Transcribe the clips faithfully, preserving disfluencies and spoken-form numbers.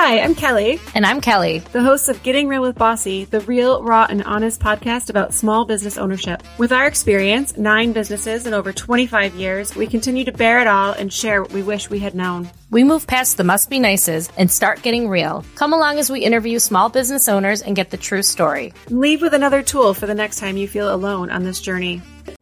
Hi, I'm Kelly. And I'm Kelly, the hosts of Getting Real with Bossy, the real, raw, and honest podcast about small business ownership. With our experience, nine businesses and over twenty-five years, we continue to bear it all and share what we wish we had known. We move past the must be nices and start getting real. Come along as we interview small business owners and get the true story. Leave with another tool for the next time you feel alone on this journey.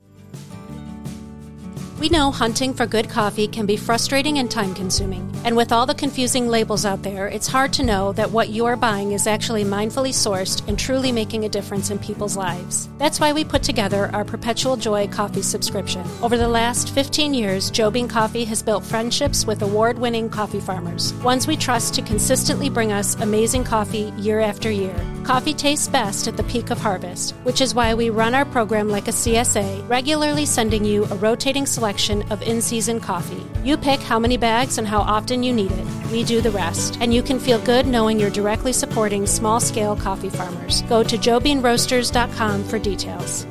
We know hunting for good coffee can be frustrating and time-consuming. And with all the confusing labels out there, it's hard to know that what you are buying is actually mindfully sourced and truly making a difference in people's lives. That's why we put together our Perpetual Joy coffee subscription. Over the last fifteen years, Joe Bean Coffee has built friendships with award-winning coffee farmers, ones we trust to consistently bring us amazing coffee year after year. Coffee tastes best at the peak of harvest, which is why we run our program like a C S A, regularly sending you a rotating selection of in-season coffee. You pick how many bags and how often you need it. We do the rest. And you can feel good knowing you're directly supporting small-scale coffee farmers. Go to joe bean roasters dot com for details.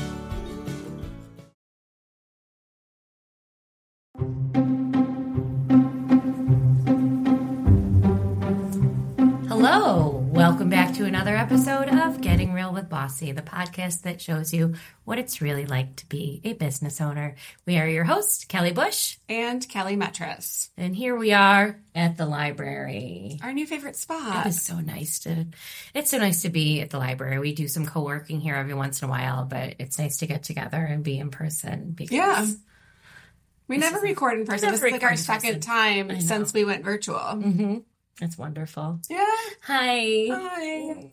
Hello. Welcome back to another episode of Getting Real with Bossy, the podcast that shows you what it's really like to be a business owner. We are your hosts, Kelly Bush and Kelly Metras. And here we are at the library. Our new favorite spot. It is so nice to, it's so nice to be at the library. We do some co-working here every once in a while, but it's nice to get together and be in person because yeah. We never record in person. This is like our second time since we went virtual. Mm-hmm. It's wonderful. Yeah. Hi. Hi. Love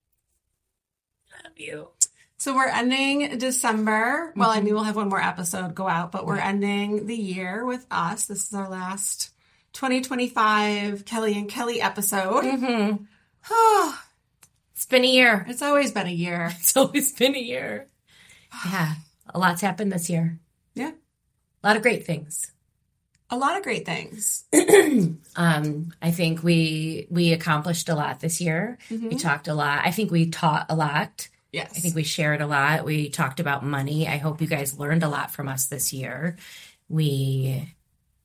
you. So we're ending December. Mm-hmm. Well, I mean, we'll have one more episode go out, but we're yeah. ending the year with us. This is our last twenty twenty-five Kelly and Kelly episode. Mm-hmm. It's been a year. It's always been a year. It's always been a year. Yeah. A lot's happened this year. Yeah. A lot of great things. A lot of great things. um, I think we we accomplished a lot this year. Mm-hmm. We talked a lot. I think we taught a lot. Yes. I think we shared a lot. We talked about money. I hope you guys learned a lot from us this year. We,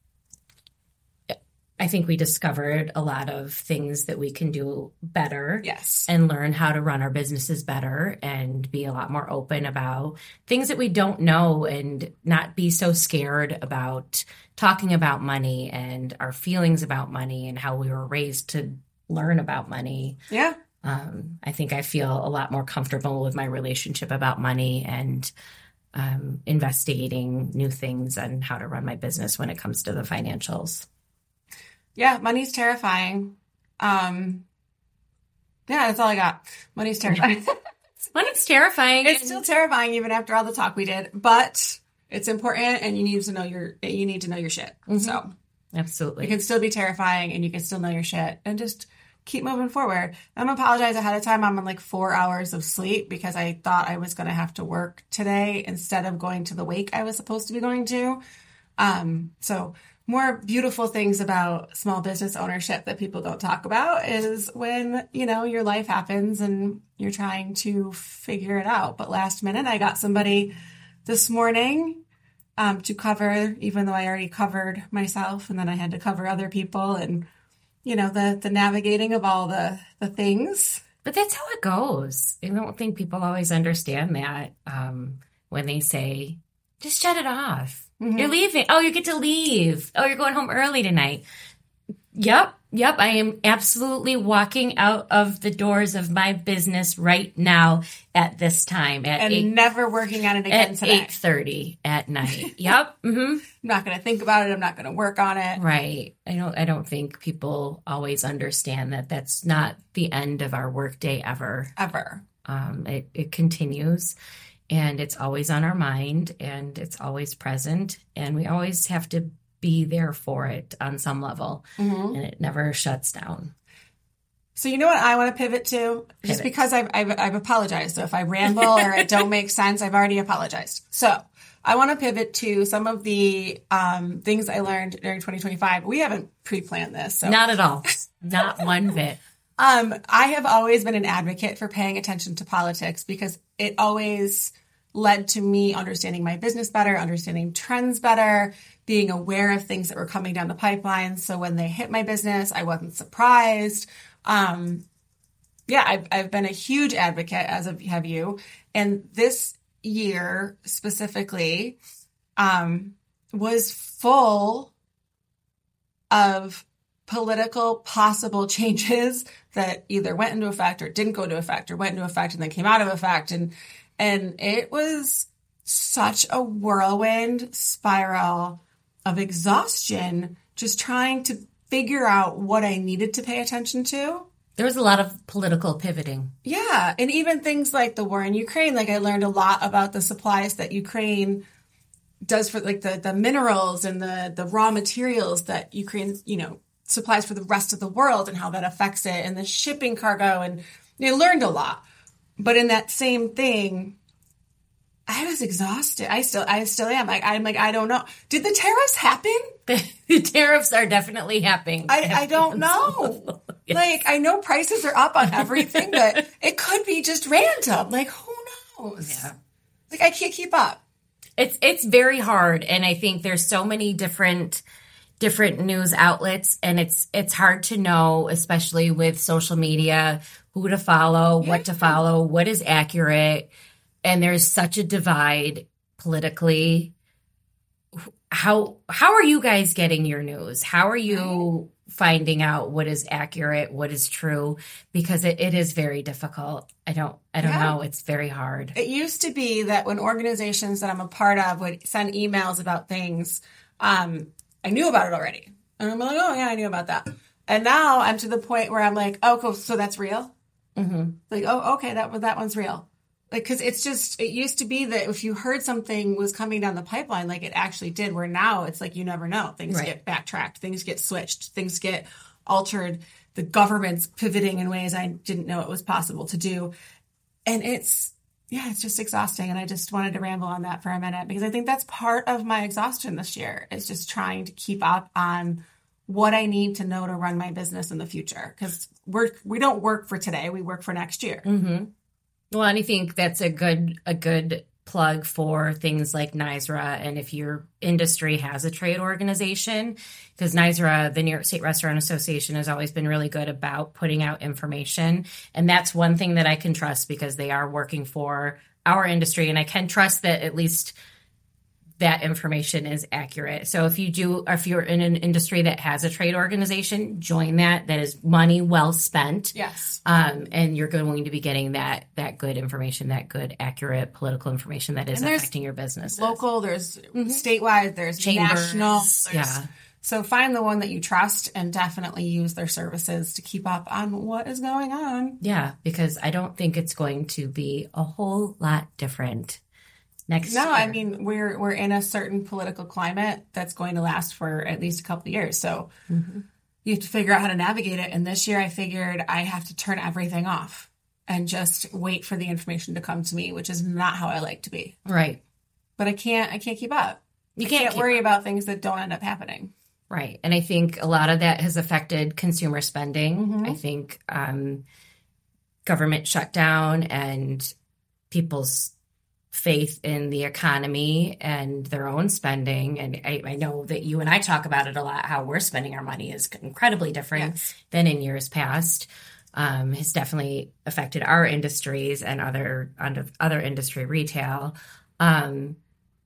I think we discovered a lot of things that we can do better. Yes. And learn how to run our businesses better and be a lot more open about things that we don't know and not be so scared about talking about money and our feelings about money and how we were raised to learn about money. Yeah. Um, I think I feel a lot more comfortable with my relationship about money and um, investigating new things and how to run my business when it comes to the financials. Yeah, money's terrifying. Um, yeah, that's all I got. Money's terrifying. Money's terrifying. It's still terrifying even after all the talk we did, but it's important, and you need to know your you need to know your shit. Mm-hmm. So absolutely, it can still be terrifying, and you can still know your shit, and just keep moving forward. I'm gonna apologize ahead of time. I'm on like four hours of sleep because I thought I was gonna have to work today instead of going to the wake I was supposed to be going to. Um, so. More beautiful things about small business ownership that people don't talk about is when, you know, your life happens and you're trying to figure it out. But last minute, I got somebody this morning um, to cover, even though I already covered myself, and then I had to cover other people and, you know, the, the navigating of all the, the things. But that's how it goes. I don't think people always understand that um, when they say, just shut it off. Mm-hmm. You're leaving. Oh, you get to leave. Oh, you're going home early tonight. Yep. Yep. I am absolutely walking out of the doors of my business right now at this time. At and eight, never working on it again at today. eight thirty at night. Yep. Mm-hmm. I'm not going to think about it. I'm not going to work on it. Right. I don't, I don't think people always understand that that's not the end of our workday ever. Ever. Um, it, it continues. And it's always on our mind, and it's always present, and we always have to be there for it on some level, mm-hmm. and it never shuts down. So you know what I want to pivot to? Pivot. Just because I've, I've, I've apologized. So if I ramble or it don't make sense, I've already apologized. So I want to pivot to some of the um, things I learned during twenty twenty-five. We haven't pre-planned this. So. Not at all. Not one bit. Um, I have always been an advocate for paying attention to politics because it always led to me understanding my business better, understanding trends better, being aware of things that were coming down the pipeline. So when they hit my business, I wasn't surprised. Um, yeah, I've, I've been a huge advocate, as of, have you. And this year specifically um, was full of political possible changes that either went into effect or didn't go into effect, or went into effect and then came out of effect. And, and it was such a whirlwind spiral of exhaustion, just trying to figure out what I needed to pay attention to. There was a lot of political pivoting. Yeah. And even things like the war in Ukraine, like I learned a lot about the supplies that Ukraine does for like the, the minerals and the, the raw materials that Ukraine, you know, supplies for the rest of the world and how that affects it, and the shipping cargo. And you know, learned a lot. But in that same thing, I was exhausted. I still, I still am. Like, I'm like, I don't know. Did the tariffs happen? The tariffs are definitely happening. I, I don't know. Yes. Like, I know prices are up on everything, but it could be just random. Like, who knows? Yeah. Like, I can't keep up. It's it's very hard, and I think there's so many different different news outlets, and it's it's hard to know, especially with social media, who to follow, yeah. what to follow, what is accurate. And there's such a divide politically. How how are you guys getting your news? How are you finding out what is accurate, what is true? Because it, it is very difficult. I don't I don't yeah. know. It's very hard. It used to be that when organizations that I'm a part of would send emails about things, um, I knew about it already. And I'm like, oh yeah, I knew about that. And now I'm to the point where I'm like, oh, cool, so that's real? Mm-hmm. Like, oh, okay, that that one's real. Like, because it's just, it used to be that if you heard something was coming down the pipeline, like it actually did, where now it's like you never know. Things right. get backtracked, things get switched, things get altered. The government's pivoting in ways I didn't know it was possible to do. And it's, yeah, it's just exhausting. And I just wanted to ramble on that for a minute, because I think that's part of my exhaustion this year, is just trying to keep up on what I need to know to run my business in the future. Because we're, we don't work for today, we work for next year. Mm-hmm. Well, and I think that's a good a good plug for things like N Y S R A, and if your industry has a trade organization, because N Y S R A, the New York State Restaurant Association, has always been really good about putting out information. And that's one thing that I can trust, because they are working for our industry, and I can trust that at least that information is accurate. So if you do, or if you're in an industry that has a trade organization, join that. That is money well spent. Yes. Um, and you're going to be getting that that good information, that good, accurate political information that is affecting your business. Local, there's mm-hmm. statewide, there's Chambers, national. There's, yeah. So find the one that you trust and definitely use their services to keep up on what is going on. Yeah, because I don't think it's going to be a whole lot different next no, year. I mean, we're we're in a certain political climate that's going to last for at least a couple of years. So mm-hmm. you have to figure out how to navigate it. And this year I figured I have to turn everything off and just wait for the information to come to me, which is not how I like to be. Right. But I can't I can't keep up. You I can't, can't keep worry up. about things that don't end up happening. Right. And I think a lot of that has affected consumer spending. Mm-hmm. I think um, government shutdown and people's faith in the economy and their own spending. And I, I know that you and I talk about it a lot, how we're spending our money is incredibly different yes. than in years past. Um, has definitely affected our industries and other other industry retail. Um,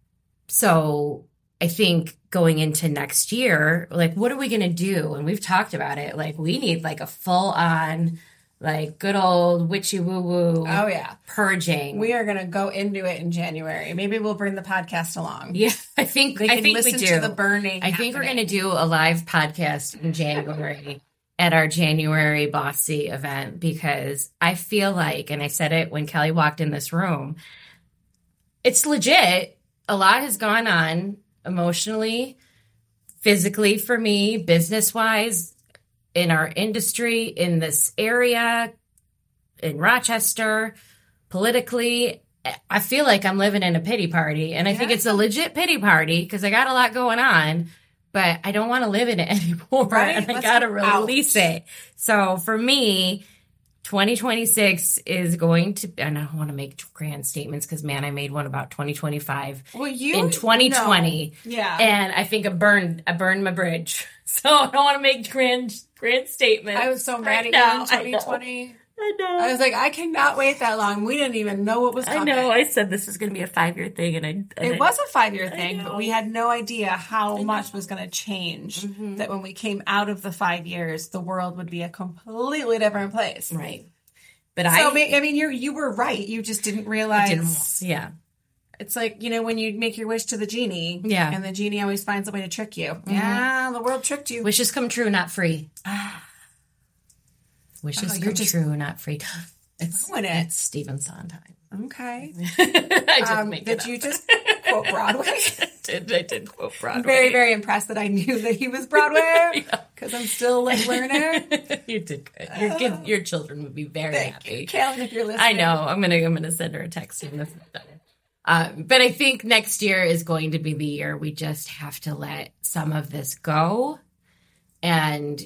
so I think going into next year, like, what are we going to do? And we've talked about it. Like, we need like a full on, like, good old witchy woo woo. Oh, yeah. Purging. We are going to go into it in January. Maybe we'll bring the podcast along. Yeah, I think, they I can think listen we do. to the burning. I think happening. We're going to do a live podcast in January at our January Bossy event, because I feel like, and I said it when Kelly walked in this room, it's legit. A lot has gone on emotionally, physically for me, business-wise, in our industry, in this area, in Rochester, politically. I feel like I'm living in a pity party, and I yeah. think it's a legit pity party because I got a lot going on, but I don't want to live in it anymore, right? and I Let's got to release out. it. So for me, twenty twenty-six is going to, and I don't want to make grand statements because, man, I made one about twenty twenty-five well, you, in twenty twenty. No. Yeah. And I think I burned, I burned my bridge. So I don't want to make grand, grand statements. I was so mad at now, you in twenty twenty. I know. I was like, I cannot wait that long. We didn't even know what was coming. I know. I said this is going to be a five-year thing, and I. And it I, was a five-year thing, but we had no idea how much was going to change. Mm-hmm. That when we came out of the five years, the world would be a completely different place. Right. But so, I. I mean, you you were right. You just didn't realize. Didn't, yeah. It's like, you know, when you make your wish to the genie. Yeah. And the genie always finds a way to trick you. Mm-hmm. Yeah, the world tricked you. Wishes come true, not free. Wishes oh, come just, true, not free. It's, it's Stephen Sondheim. Okay. I did um, make Did it you up. just quote Broadway? I did. I did quote Broadway. I'm very, very impressed that I knew that he was Broadway because yeah. I'm still like learner. You did good. Your kid, your children would be very Thank happy. You. Kalen, if you're listening. I know. I'm gonna I'm gonna send her a text when this is done. Uh, but I think next year is going to be the year we just have to let some of this go, and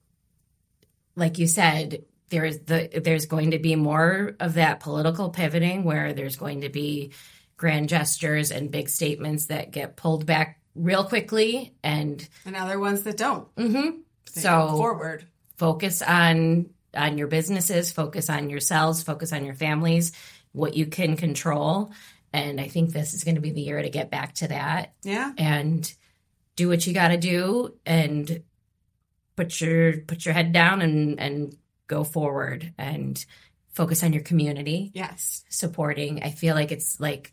like you said. There's the there's going to be more of that political pivoting where there's going to be grand gestures and big statements that get pulled back real quickly and and other ones that don't. Mm-hmm. So forward. Focus on on your businesses, focus on yourselves, focus on your families, what you can control. And I think this is going to be the year to get back to that. Yeah. And do what you got to do and put your put your head down and and go forward and focus on your community. Yes. Supporting. I feel like it's like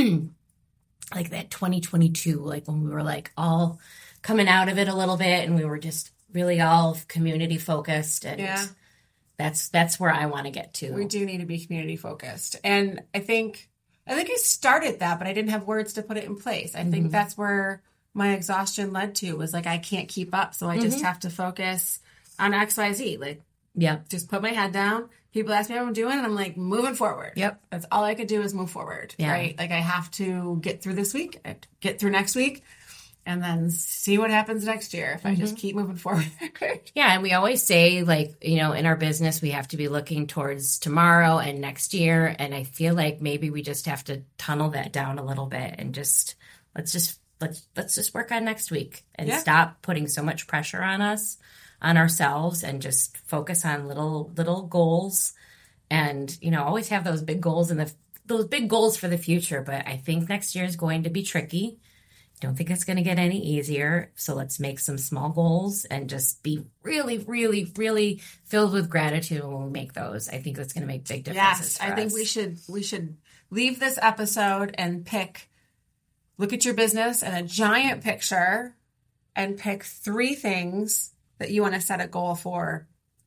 like that twenty twenty-two, like when we were like all coming out of it a little bit and we were just really all community focused. And yeah. that's that's where I want to get to. We do need to be community focused. And I think I think I started that, but I didn't have words to put it in place. I mm-hmm. think that's where my exhaustion led to was like I can't keep up. So I mm-hmm. just have to focus on X Y Z. Like yeah. Just put my head down. People ask me how I'm doing, and I'm like, moving forward. Yep. That's all I could do is move forward. Yeah. Right? Like, I have to get through this week, get through next week, and then see what happens next year if mm-hmm. I just keep moving forward. Yeah. And we always say, like, you know, in our business, we have to be looking towards tomorrow and next year. And I feel like maybe we just have to tunnel that down a little bit and just, let's just, let's, let's just work on next week and yeah. stop putting so much pressure on us. On ourselves and just focus on little little goals and, you know, always have those big goals and the those big goals for the future. But I think next year is going to be tricky. Don't think it's going to get any easier. So let's make some small goals and just be really, really, really filled with gratitude when we make those. I think that's going to make big differences. Yes, I think us. we should we should leave this episode and pick, look at your business and a giant picture and pick three things that you want to set a goal for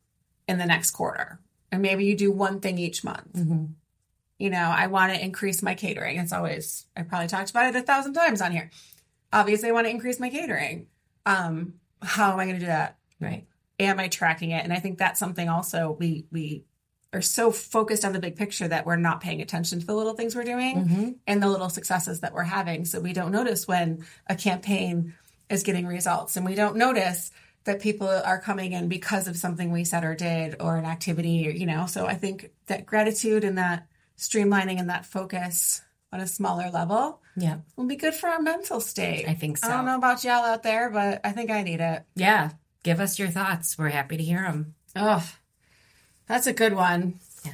in the next quarter. And maybe you do one thing each month. Mm-hmm. You know, I want to increase my catering. It's always, I probably talked about it a thousand times on here. Obviously, I want to increase my catering. Um, how am I going to do that? Right. Am I tracking it? And I think that's something also we, we are so focused on the big picture that we're not paying attention to the little things we're doing mm-hmm. and the little successes that we're having. So we don't notice when a campaign is getting results, and we don't notice that people are coming in because of something we said or did or an activity, or, you know. So I think that gratitude and that streamlining and that focus on a smaller level yeah. will be good for our mental state. I think so. I don't know about y'all out there, but I think I need it. Yeah. Give us your thoughts. We're happy to hear them. Oh, that's a good one. Yeah.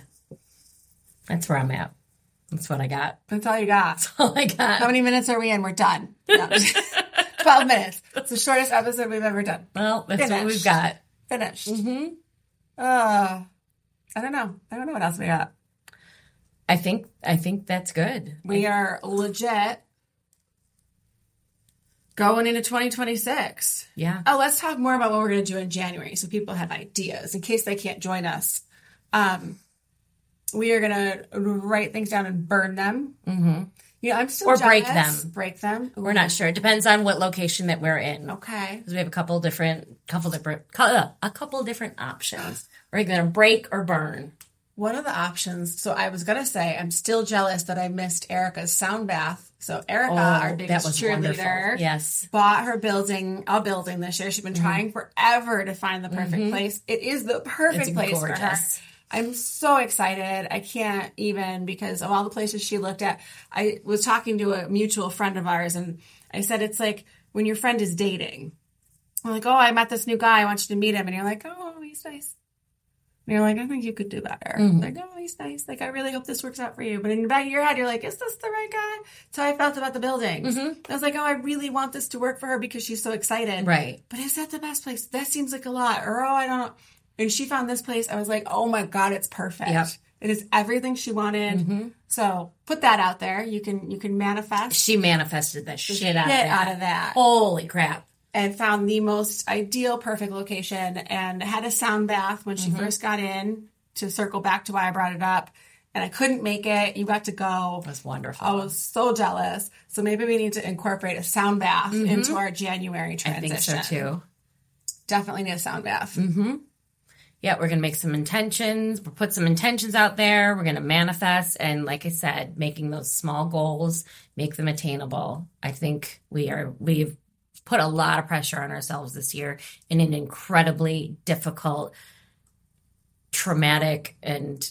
That's where I'm at. That's what I got. That's all you got. That's all I got. How many minutes are we in? We're done. No. twelve minutes. It's the shortest episode we've ever done. Well, that's Finished. what we've got. Finished. Mm-hmm. Uh, I don't know. I don't know what else we got. I think I think that's good. We I, are legit going into twenty twenty-six. Yeah. Oh, let's talk more about what we're going to do in January so people have ideas in case they can't join us. Um, we are going to write things down and burn them. Mm-hmm. Yeah, I'm still or jealous. break them. Break them. Ooh. We're not sure. It depends on what location that we're in. Okay. Because we have a couple different, couple different, uh, a couple different options. We're going to break or burn. One of the options. So I was gonna say I'm still jealous that I missed Erica's sound bath. So Erica, oh, our biggest that was cheerleader, wonderful. Yes, bought her building, a building this year. She's been mm-hmm. trying forever to find the perfect mm-hmm. place. It is the perfect it's place gorgeous. for her. I'm so excited. I can't even, because of all the places she looked at. I was talking to a mutual friend of ours, and I said, it's like when your friend is dating. I'm like, oh, I met this new guy. I want you to meet him. And you're like, oh, he's nice. And you're like, I think you could do better. Mm-hmm. Like, oh, he's nice. Like, I really hope this works out for you. But in the back of your head, you're like, is this the right guy? So I felt about the buildings. Mm-hmm. I was like, oh, I really want this to work for her because she's so excited. Right. But is that the best place? That seems like a lot. Or, oh, I don't know. And she found this place. I was like, oh, my God, it's perfect. Yep. It is everything she wanted. Mm-hmm. So put that out there. You can you can manifest. She manifested the shit, shit out, of that. out of that. Holy crap. And found the most ideal, perfect location, and had a sound bath when she mm-hmm. first got in, to circle back to why I brought it up. And I couldn't make it. You got to go. That's wonderful. I was so jealous. So maybe we need to incorporate a sound bath mm-hmm. into our January transition. I think so too. Definitely need a sound bath. Mm-hmm. Yeah, we're going to make some intentions. We'll put some intentions out there. We're going to manifest. And like I said, making those small goals, make them attainable. I think we are, we've put a lot of pressure on ourselves this year in an incredibly difficult, traumatic, and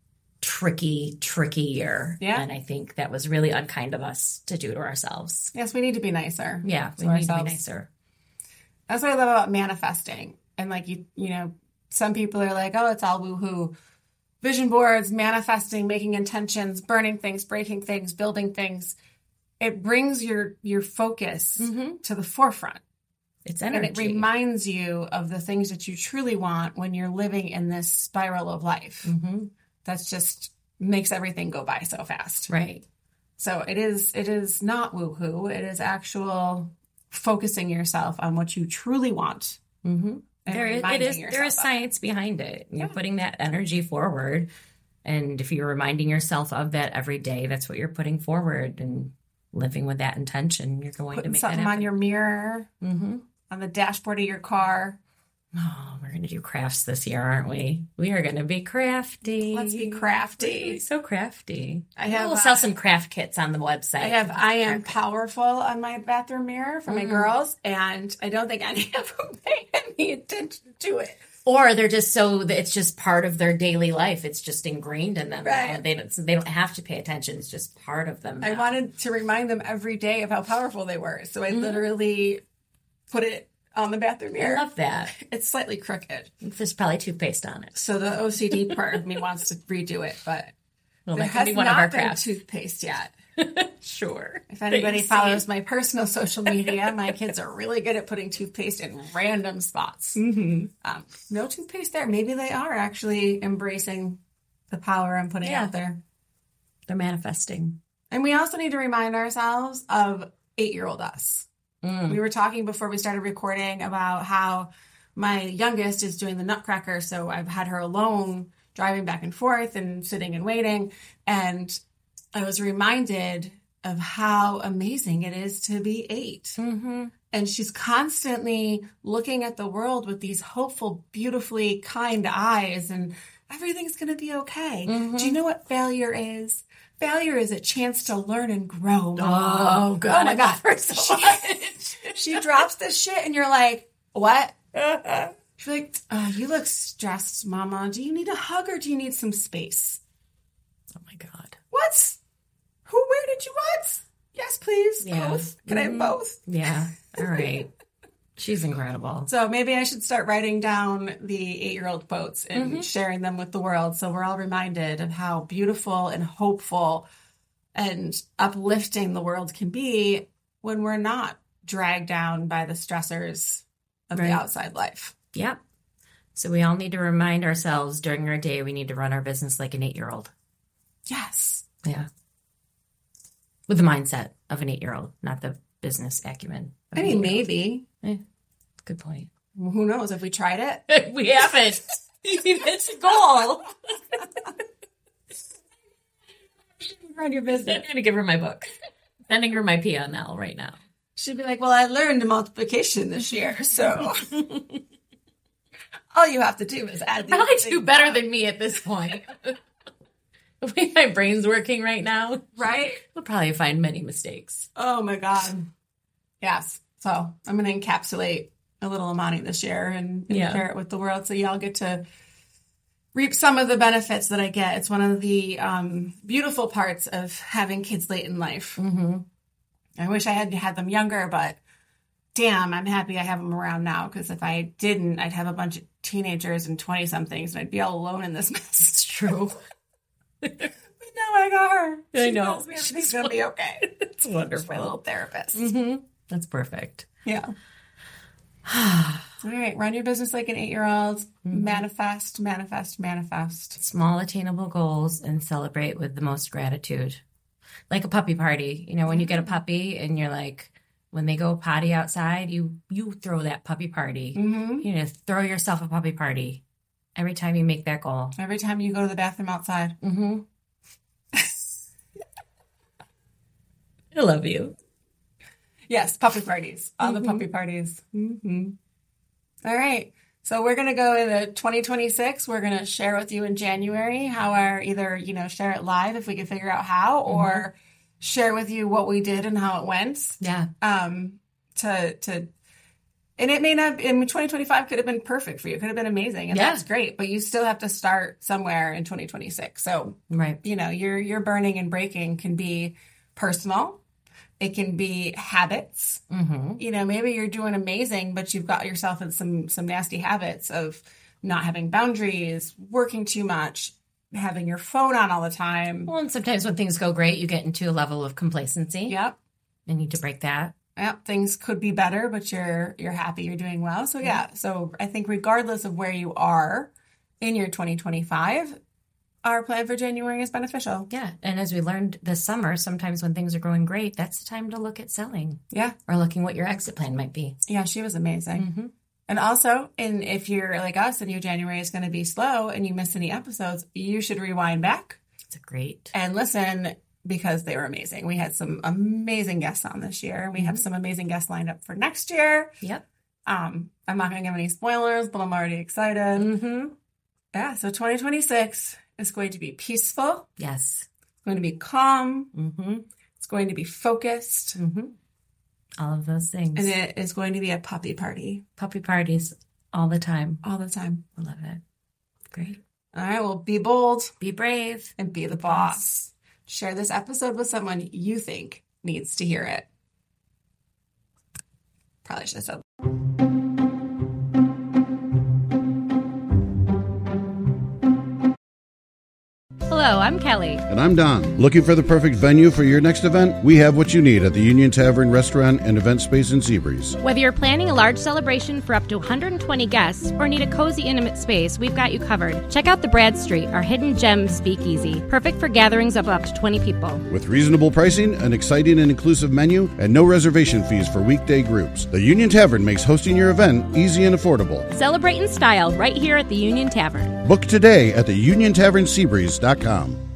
tricky, tricky year. Yeah. And I think that was really unkind of us to do to ourselves. Yes, we need to be nicer. Yeah, we need ourselves. to be nicer. That's what I love about manifesting. And like, you, you know, some people are like, oh, it's all woo-hoo. Vision boards, manifesting, making intentions, burning things, breaking things, building things. It brings your your focus mm-hmm. to the forefront. It's energy. And it reminds you of the things that you truly want when you're living in this spiral of life. Mm-hmm. That's just makes everything go by so fast. Right. So it is it is not woo-hoo. It is actual focusing yourself on what you truly want. Mm-hmm. There is, it is, there is science behind it. You're yeah. putting that energy forward. And if you're reminding yourself of that every day, that's what you're putting forward, and living with that intention, you're going Putting to make something that happen. On your mirror, mm-hmm. on the dashboard of your car. Oh, we're going to do crafts this year, aren't we? We are going to be crafty. Let's be crafty. So crafty. I have. We'll uh, sell some craft kits on the website. I have I Am Powerful on my bathroom mirror for mm-hmm. my girls, and I don't think any of them pay any attention to it. Or they're just so that it's just part of their daily life. It's just ingrained in them. Right. They don't, they don't have to pay attention. It's just part of them now. I wanted to remind them every day of how powerful they were. So I mm-hmm. literally put it on the bathroom mirror. I love that. It's slightly crooked. There's probably toothpaste on it. So the O C D part of me wants to redo it, but well, there that has be one not of our been crafts. Toothpaste yet. Sure. If anybody follows my personal social media, my kids are really good at putting toothpaste in random spots. Mm-hmm. Um, no toothpaste there. Maybe they are actually embracing the power I'm putting yeah. out there. They're manifesting. And we also need to remind ourselves of eight-year-old us. Mm. We were talking before we started recording about how my youngest is doing the Nutcracker, so I've had her alone driving back and forth and sitting and waiting. And I was reminded of how amazing it is to be eight. Mm-hmm. And she's constantly looking at the world with these hopeful, beautifully kind eyes, and everything's going to be okay. Mm-hmm. Do you know what failure is? Failure is a chance to learn and grow. Oh, God. Oh, my God. She, she drops this shit, and you're like, what? She's like, oh, you look stressed, Mama. Do you need a hug, or do you need some space? Oh, my God. What? Who, where did you what? Yes, please. Yeah. Both. Can mm-hmm. I have both? Yeah. All right. She's incredible. So maybe I should start writing down the eight-year-old quotes and mm-hmm. sharing them with the world, so we're all reminded of how beautiful and hopeful and uplifting the world can be when we're not dragged down by the stressors of right. the outside life. Yep. So we all need to remind ourselves during our day we need to run our business like an eight-year-old. Yes. Yeah. With the mindset of an eight-year-old, not the business acumen. I mean, maybe. Eh, good point. Well, who knows if we tried it? We haven't. It's a goal. Run your business. I'm going to give her my book. Sending her my P N L right now. She'd be like, well, I learned multiplication this year, so all you have to do is add these probably things. do better than me at this point. The way my brain's working right now, right? We'll probably find many mistakes. Oh my God. Yes. So I'm going to encapsulate a little Amani this year and, and yeah. share it with the world. So y'all get to reap some of the benefits that I get. It's one of the um, beautiful parts of having kids late in life. Mm-hmm. I wish I had had them younger, but damn, I'm happy I have them around now, because if I didn't, I'd have a bunch of teenagers and twenty-somethings, and I'd be all alone in this mess. It's true. But now I got her. I She know. tells me everything's going to be okay. It's She's wonderful. my little therapist. Mm-hmm. That's perfect. Yeah. All right. Run your business like an eight-year-old. Mm-hmm. Manifest, manifest, manifest. Small attainable goals and celebrate with the most gratitude. Like a puppy party. You know, when you get a puppy and you're like, when they go potty outside, you you throw that puppy party. Mm-hmm. You know, throw yourself a puppy party every time you make that goal. Every time you go to the bathroom outside. Mm-hmm. I love you. Yes, puppy parties. All Mm-hmm. the puppy parties. Mm-hmm. All right. So we're going to go into twenty twenty-six. We're going to share with you in January how our either, you know, share it live if we can figure out how, Mm-hmm. or share with you what we did and how it went. Yeah. Um, to, to, and it may not, I mean, twenty twenty-five could have been perfect for you. It could have been amazing. And Yeah. that's great, but you still have to start somewhere in twenty twenty-six. So, Right. you know, your, your burning and breaking can be personal. It can be habits. Mm-hmm. You know, maybe you're doing amazing, but you've got yourself in some some nasty habits of not having boundaries, working too much, having your phone on all the time. Well, and sometimes when things go great, you get into a level of complacency. Yep. You need to break that. Yep. Things could be better, but you're you're happy you're doing well. So yeah. So I think regardless of where you are in your twenty twenty-five, our plan for January is beneficial. Yeah. And as we learned this summer, sometimes when things are going great, that's the time to look at selling Yeah. or looking what your exit plan might be. Yeah, she was amazing. Mm-hmm. And also, and if you're like us and your January is going to be slow and you miss any episodes, you should rewind back It's a great. and listen, because they were amazing. We had some amazing guests on this year. We have some amazing guests lined up for next year. Yep. Um, I'm not going to give any spoilers, but I'm already excited. Mm-hmm. Yeah, so twenty twenty-six is going to be peaceful. Yes. It's going to be calm. Mm-hmm. It's going to be focused. Mm-hmm. All of those things. And it is going to be a puppy party Puppy parties all the time. all the time. I love it. Great. All right, well, be bold Be brave. and be the boss. Share this episode with someone you think needs to hear it. Probably should have said. Hello, I'm Kelly. And I'm Don. Looking for the perfect venue for your next event? We have what you need at the Union Tavern Restaurant and Event Space in Seabreeze. Whether you're planning a large celebration for up to one hundred twenty guests or need a cozy, intimate space, we've got you covered. Check out the Bradstreet, our hidden gem speakeasy, perfect for gatherings of up to twenty people. With reasonable pricing, an exciting and inclusive menu, and no reservation fees for weekday groups, the Union Tavern makes hosting your event easy and affordable. Celebrate in style right here at the Union Tavern. Book today at the union tavern seabreeze dot com.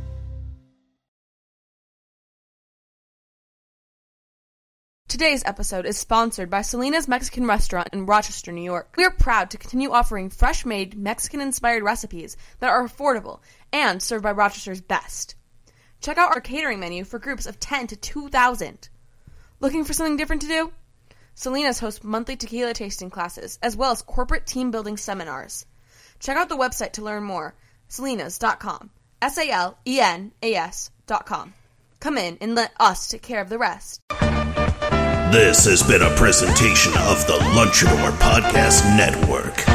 Today's episode is sponsored by Selena's Mexican Restaurant in Rochester, New York. We are proud to continue offering fresh-made, Mexican-inspired recipes that are affordable and served by Rochester's best. Check out our catering menu for groups of ten to two thousand. Looking for something different to do? Selena's hosts monthly tequila tasting classes, as well as corporate team-building seminars. Check out the website to learn more, selenas dot com. S A L E N A S dot com. Come in and let us take care of the rest. This has been a presentation of the Lunchador Podcast Network.